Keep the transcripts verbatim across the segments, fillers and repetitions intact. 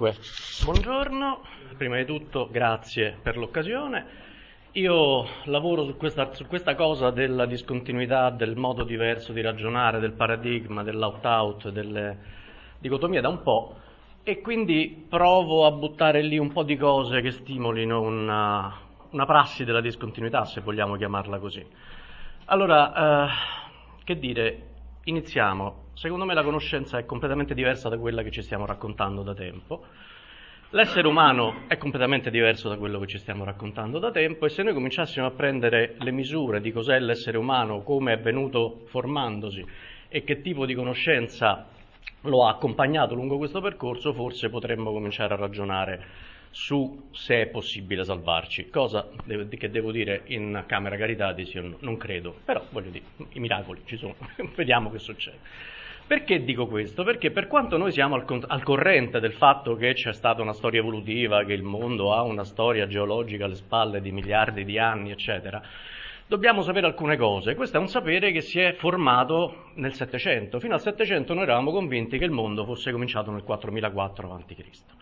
Dunque, buongiorno, prima di tutto grazie per l'occasione. Io lavoro su questa, su questa cosa della discontinuità, del modo diverso di ragionare, del paradigma, dell'out-out, delle dicotomie da un po', e quindi provo a buttare lì un po' di cose che stimolino una, una prassi della discontinuità, se vogliamo chiamarla così. Allora, eh, che dire, iniziamo. Secondo me la conoscenza è completamente diversa da quella che ci stiamo raccontando da tempo. L'essere umano è completamente diverso da quello che ci stiamo raccontando da tempo, e se noi cominciassimo a prendere le misure di cos'è l'essere umano, come è venuto formandosi e che tipo di conoscenza lo ha accompagnato lungo questo percorso, forse potremmo cominciare a ragionare su se è possibile salvarci, cosa che devo dire in camera Caritadis io non credo, però voglio dire, i miracoli ci sono, vediamo che succede. Perché dico questo? Perché per quanto noi siamo al, con- al corrente del fatto che c'è stata una storia evolutiva, che il mondo ha una storia geologica alle spalle di miliardi di anni, eccetera, dobbiamo sapere alcune cose. Questo è un sapere che si è formato nel Settecento. Fino al Settecento noi eravamo convinti che il mondo fosse cominciato nel quattromilaquattro avanti Cristo.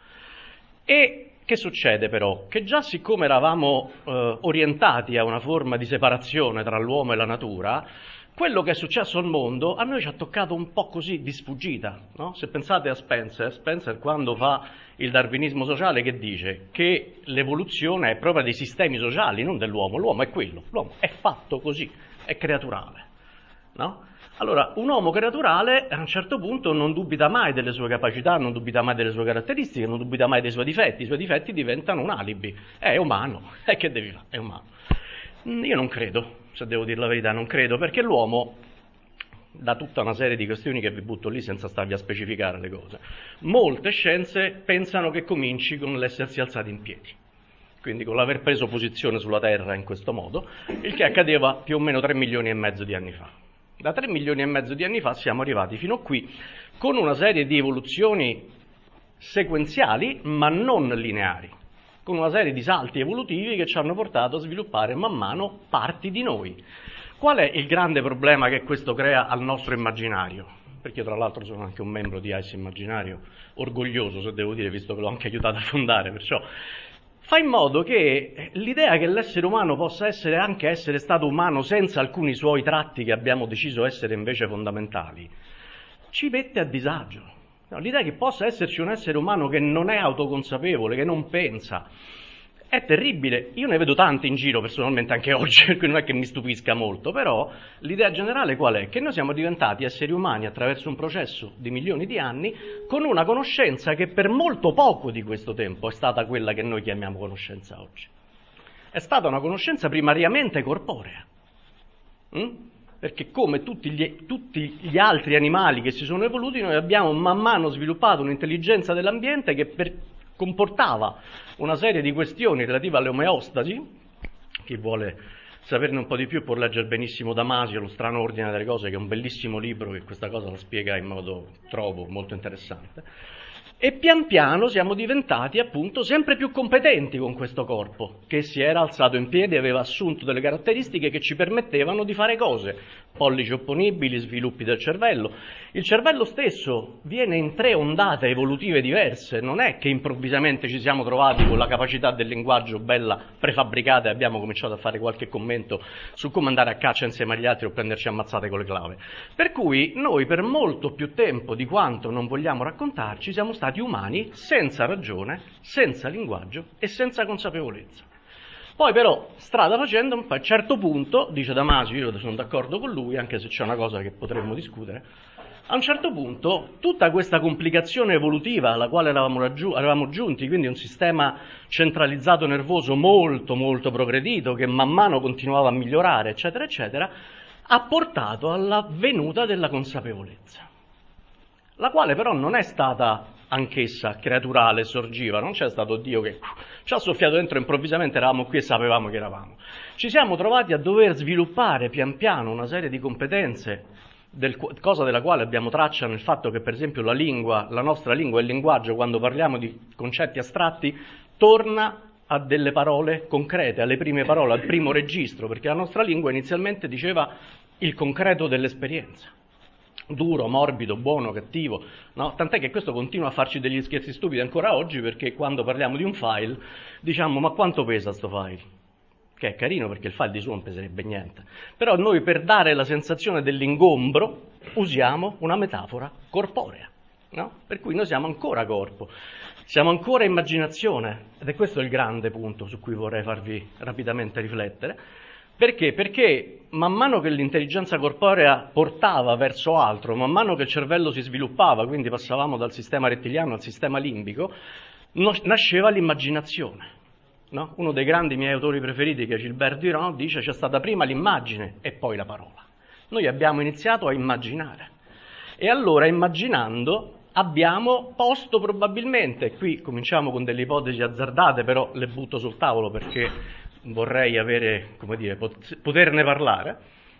E che succede però? Che già siccome eravamo eh, orientati a una forma di separazione tra l'uomo e la natura, quello che è successo al mondo a noi ci ha toccato un po' così di sfuggita, no? Se pensate a Spencer, Spencer quando fa il darwinismo sociale che dice che l'evoluzione è proprio dei sistemi sociali, non dell'uomo, l'uomo è quello, l'uomo è fatto così, è creaturale, no? Allora, un uomo creaturale a un certo punto non dubita mai delle sue capacità, non dubita mai delle sue caratteristiche, non dubita mai dei suoi difetti, i suoi difetti diventano un alibi, è umano, e che devi fare? È umano. Io non credo, se devo dire la verità, non credo, perché l'uomo, da tutta una serie di questioni che vi butto lì senza starvi a specificare le cose, molte scienze pensano che cominci con l'essersi alzati in piedi, quindi con l'aver preso posizione sulla Terra in questo modo, il che accadeva più o meno tre milioni e mezzo di anni fa. Da tre milioni e mezzo di anni fa siamo arrivati fino a qui con una serie di evoluzioni sequenziali ma non lineari, con una serie di salti evolutivi che ci hanno portato a sviluppare man mano parti di noi. Qual è il grande problema che questo crea al nostro immaginario? Perché io tra l'altro sono anche un membro di Ice Immaginario, orgoglioso se devo dire, visto che l'ho anche aiutato a fondare, perciò fa in modo che l'idea che l'essere umano possa essere anche essere stato umano senza alcuni suoi tratti che abbiamo deciso essere invece fondamentali, ci mette a disagio. No, l'idea che possa esserci un essere umano che non è autoconsapevole, che non pensa, è terribile. Io ne vedo tante in giro personalmente anche oggi, perché non è che mi stupisca molto, però l'idea generale qual è? Che noi siamo diventati esseri umani attraverso un processo di milioni di anni con una conoscenza che per molto poco di questo tempo è stata quella che noi chiamiamo conoscenza oggi. È stata una conoscenza primariamente corporea. Mm? Perché come tutti gli, tutti gli altri animali che si sono evoluti, noi abbiamo man mano sviluppato un'intelligenza dell'ambiente che per, comportava una serie di questioni relative all'omeostasi. Chi vuole saperne un po' di più può leggere benissimo Damasio, Lo strano ordine delle cose, che è un bellissimo libro che questa cosa la spiega in modo, trovo, molto interessante. E pian piano siamo diventati appunto sempre più competenti con questo corpo, che si era alzato in piedi e aveva assunto delle caratteristiche che ci permettevano di fare cose, pollici opponibili, sviluppi del cervello. Il cervello stesso viene in tre ondate evolutive diverse, non è che improvvisamente ci siamo trovati con la capacità del linguaggio bella prefabbricata e abbiamo cominciato a fare qualche commento su come andare a caccia insieme agli altri o prenderci ammazzate con le clave. Per cui noi per molto più tempo di quanto non vogliamo raccontarci siamo stati umani senza ragione, senza linguaggio e senza consapevolezza. Poi però, strada facendo, a un certo punto, dice Damasio, io sono d'accordo con lui, anche se c'è una cosa che potremmo discutere, a un certo punto tutta questa complicazione evolutiva alla quale eravamo, raggiu- eravamo giunti, quindi un sistema centralizzato nervoso molto molto progredito che man mano continuava a migliorare, eccetera, eccetera, ha portato alla venuta della consapevolezza, la quale però non è stata anch'essa creaturale, sorgiva, non c'è stato Dio che ci ha soffiato dentro improvvisamente, eravamo qui e sapevamo che eravamo. Ci siamo trovati a dover sviluppare pian piano una serie di competenze, del, cosa della quale abbiamo traccia nel fatto che per esempio la lingua, la nostra lingua e il linguaggio, quando parliamo di concetti astratti, torna a delle parole concrete, alle prime parole, al primo registro, perché la nostra lingua inizialmente diceva il concreto dell'esperienza. duro, morbido, buono, cattivo, no? Tant'è che questo continua a farci degli scherzi stupidi ancora oggi, perché quando parliamo di un file diciamo ma quanto pesa sto file? Che è carino perché il file di suo non peserebbe niente, però noi per dare la sensazione dell'ingombro usiamo una metafora corporea, no? Per cui noi siamo ancora corpo, siamo ancora immaginazione, ed è questo il grande punto su cui vorrei farvi rapidamente riflettere. Perché? Perché man mano che l'intelligenza corporea portava verso altro, man mano che il cervello si sviluppava, quindi passavamo dal sistema rettiliano al sistema limbico, nasceva l'immaginazione. No? Uno dei grandi miei autori preferiti, che è Gilbert Durand, dice c'è stata prima l'immagine e poi la parola. Noi abbiamo iniziato a immaginare. E allora, immaginando, abbiamo posto probabilmente, qui cominciamo con delle ipotesi azzardate, però le butto sul tavolo perché vorrei avere, come dire, poterne parlare,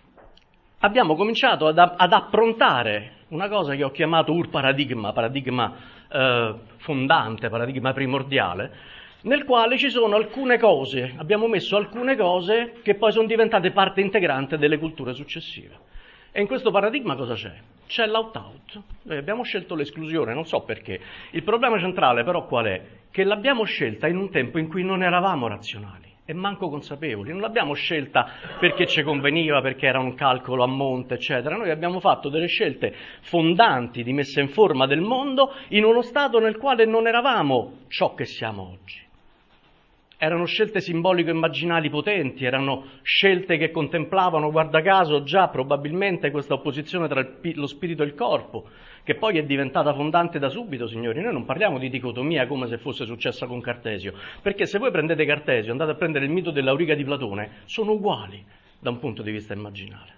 abbiamo cominciato ad, ad approntare una cosa che ho chiamato ur paradigma, paradigma eh, fondante, paradigma primordiale, nel quale ci sono alcune cose, abbiamo messo alcune cose che poi sono diventate parte integrante delle culture successive. E in questo paradigma cosa c'è? C'è l'out-out. Noi abbiamo scelto l'esclusione, non so perché. Il problema centrale però qual è? Che l'abbiamo scelta in un tempo in cui non eravamo razionali e manco consapevoli. Non l'abbiamo scelta perché ci conveniva, perché era un calcolo a monte, eccetera. Noi abbiamo fatto delle scelte fondanti di messa in forma del mondo in uno stato nel quale non eravamo ciò che siamo oggi. Erano scelte simbolico-immaginali potenti, erano scelte che contemplavano, guarda caso, già probabilmente questa opposizione tra il, lo spirito e il corpo, che poi è diventata fondante da subito, signori. Noi non parliamo di dicotomia come se fosse successa con Cartesio, perché se voi prendete Cartesio, andate a prendere il mito dell'Auriga di Platone, sono uguali da un punto di vista immaginale.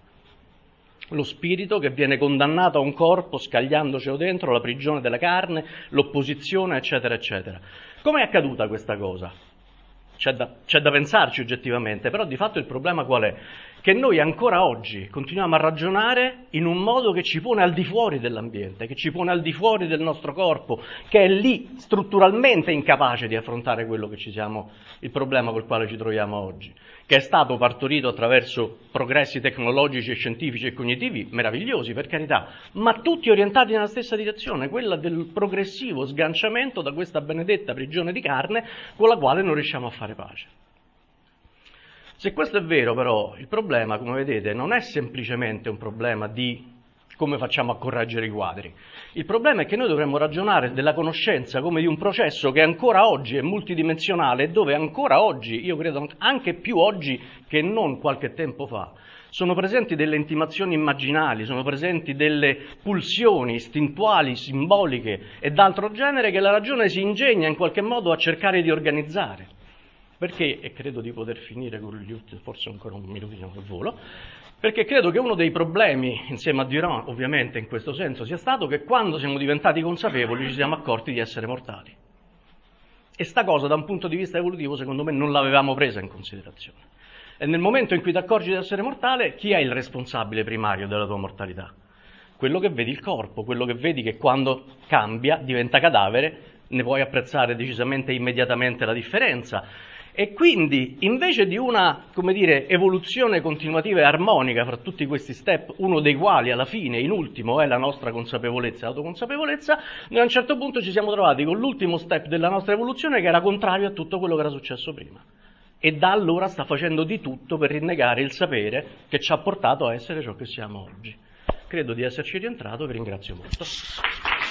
Lo spirito che viene condannato a un corpo scagliandocelo dentro, la prigione della carne, l'opposizione, eccetera, eccetera. Come è accaduta questa cosa? C'è da, c'è da pensarci oggettivamente, però di fatto il problema qual è? Che noi ancora oggi continuiamo a ragionare in un modo che ci pone al di fuori dell'ambiente, che ci pone al di fuori del nostro corpo, che è lì strutturalmente incapace di affrontare quello che ci siamo, il problema col quale ci troviamo oggi, che è stato partorito attraverso progressi tecnologici e scientifici e cognitivi meravigliosi, per carità, ma tutti orientati nella stessa direzione, quella del progressivo sganciamento da questa benedetta prigione di carne con la quale non riusciamo a fare pace. Se questo è vero, però, il problema, come vedete, non è semplicemente un problema di come facciamo a correggere i quadri. Il problema è che noi dovremmo ragionare della conoscenza come di un processo che ancora oggi è multidimensionale e dove ancora oggi, io credo anche più oggi che non qualche tempo fa, sono presenti delle intimazioni immaginali, sono presenti delle pulsioni istintuali, simboliche e d'altro genere che la ragione si ingegna in qualche modo a cercare di organizzare. Perché, e credo di poter finire con gli ultimi, forse ancora un minutino al volo, perché credo che uno dei problemi, insieme a Durand ovviamente in questo senso, sia stato che quando siamo diventati consapevoli ci siamo accorti di essere mortali. E sta cosa da un punto di vista evolutivo secondo me non l'avevamo presa in considerazione. E nel momento in cui ti accorgi di essere mortale, chi è il responsabile primario della tua mortalità? Quello che vedi il corpo, quello che vedi che quando cambia, diventa cadavere, ne puoi apprezzare decisamente immediatamente la differenza. E quindi, invece di una, come dire, evoluzione continuativa e armonica fra tutti questi step, uno dei quali alla fine, in ultimo, è la nostra consapevolezza e l'autoconsapevolezza, noi a un certo punto ci siamo trovati con l'ultimo step della nostra evoluzione che era contrario a tutto quello che era successo prima. E da allora sta facendo di tutto per rinnegare il sapere che ci ha portato a essere ciò che siamo oggi. Credo di esserci rientrato, vi ringrazio molto.